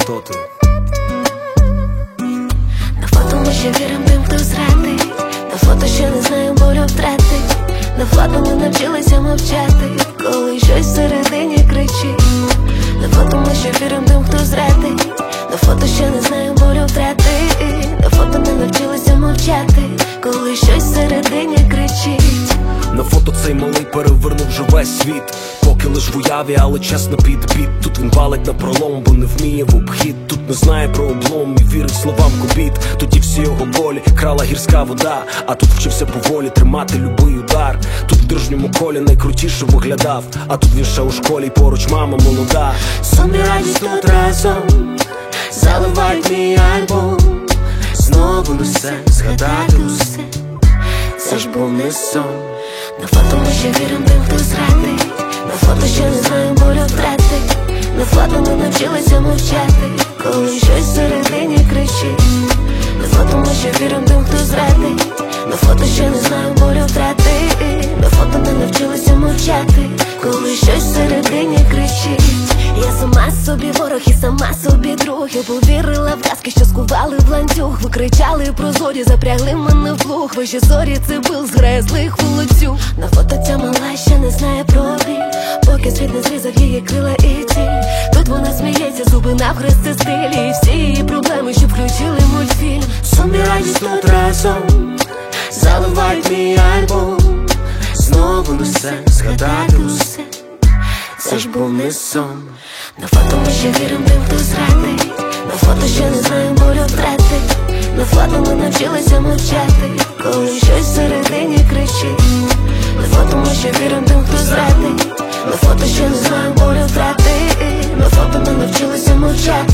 хто ти. На фото ми ще вірим тим, хто зрадить. На фото ще не знаю болю втрати. На фото ми навчилися мовчати, коли щось всередині кричить. На фото ми ще вірим тим, хто зрадить. На фото ще не знаю болю втрати. На фото ми навчилися мовчати, коли щось всередині кричить. На фото цей малий перевернув вже весь світ. Поки лиш в уяві, але чесно під біт. Тут він валить на пролом, бо не вміє в обхід. Тут не знає про облом і вірить словам кобіт. Тоді всі його болі крала гірська вода, а тут вчився поволі тримати любий удар. Тут в дружньому колі найкрутіше виглядав, а тут він ще у школі, поруч мама молода. Сон і радість тут разом заливають мій альбом. Знову несе згадати усе, це ж був не сон. На фото ми ще вірим тим, хто зрадить. На фото ще не знаю болю втрати. На фото ми навчилися мовчати, коли щось всередині кричить. На фото ми ще вірим тим, хто зрадить. На фото ще не знаю болю втрати. На фото ми навчилися мовчати, коли щось всередині кричить. Я сама собі ворог і сама собі друг. Я повірила в казки, що скували в ланцюг. Ви кричали про зорі, запрягли мене в плуг. Ваші зорі це бил, зграє злих вулицю. На фото ця мала ще не знає про біль, поки світ не зрізав її крила і тіль. Тут вона сміється, зуби навхрест це стиль. І всі її проблеми, що включили мультфільм. Сон і радість тут разом заливають мій альбом. Знову несе згадати усе, це ж був не сон. На фото ми ще вірим тим, хто зрадить. На фото ще не знаю болю втрати. На фото ми навчилися мовчати, коли щось всередині кричить. На фото ми ще вірим тим, хто зрадить. На фото ще не знаю болю втрати. На фото ми навчилися мовчати,